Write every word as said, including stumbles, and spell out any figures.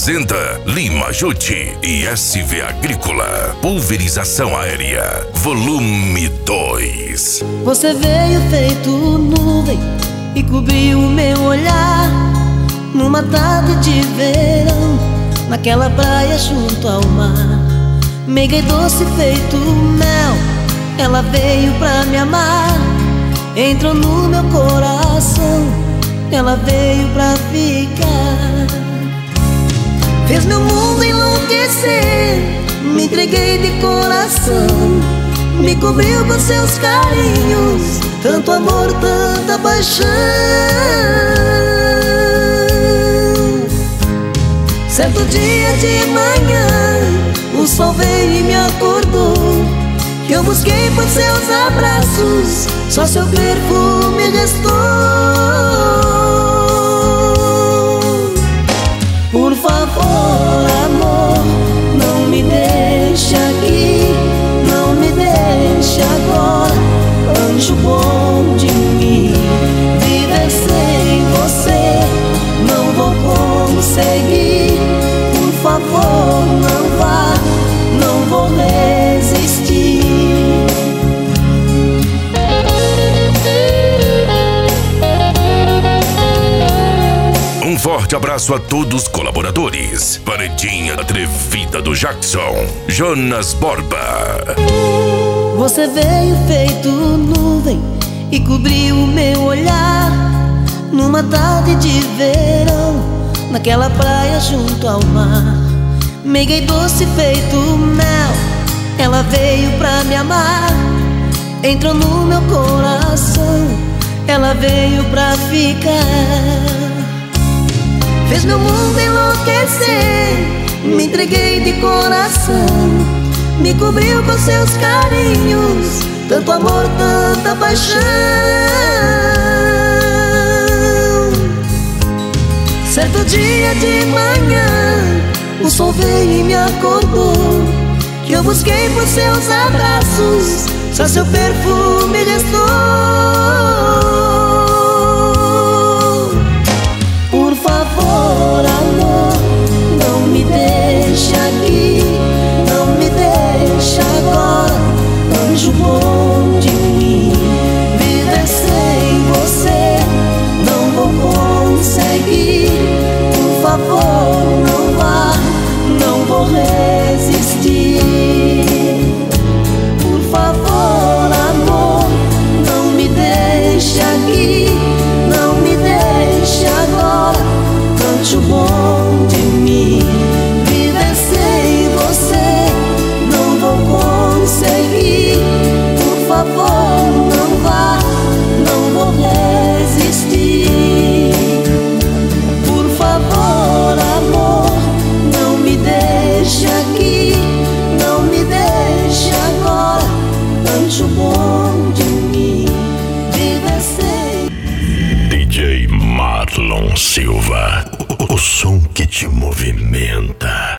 apresenta Lima Jutti e S V Agrícola. Pulverização aérea, volume dois. Você veio feito nuvem e cobriu o meu olhar numa tarde de verão, naquela praia junto ao mar. Meiga e doce feito mel, ela veio pra me amar. Entrou no meu coração, ela veio pra ficar. Fez meu mundo enlouquecer, me entreguei de coração. Me cobriu com seus carinhos, tanto amor, tanta paixão. Certo dia de manhã, o sol veio e me acordou. Eu busquei por seus abraços, só seu perfume restou. Por favor, amor, não me deixe aqui, não me deixe agora, anjo bom de mim. Viver sem você não vou conseguir. Por favor, não vá, não vou resistir. Um forte abraço a todos os colaboradores. Paredinha atrevida do Jackson, Jonas Borba. Você veio feito nuvem e cobriu o meu olhar numa tarde de verão, naquela praia junto ao mar. Meiga e doce feito mel, ela veio pra me amar. Entrou no meu coração, ela veio pra ficar. Fez meu mundo enlouquecer, me entreguei de coração. Me cobriu com seus carinhos, tanto amor, tanta paixão. Certo dia de manhã, o sol veio e me acordou. Que eu busquei por seus abraços, só seu perfume restou. Por favor, amor, não me deixe aqui, não me deixe agora, anjo bom de mim. Viver sem você não vou conseguir. Por favor, não vá, não vou resistir. Por favor, amor, não me deixe aqui, não me deixe agora, anjo bom de mim. Viver sem você não vou conseguir. Por favor, não vá, não vou resistir. Por favor, amor, não me deixe aqui, não me deixe agora, anjo bom de mim. Viver sem D J Marlon Silva, o som que te movimenta.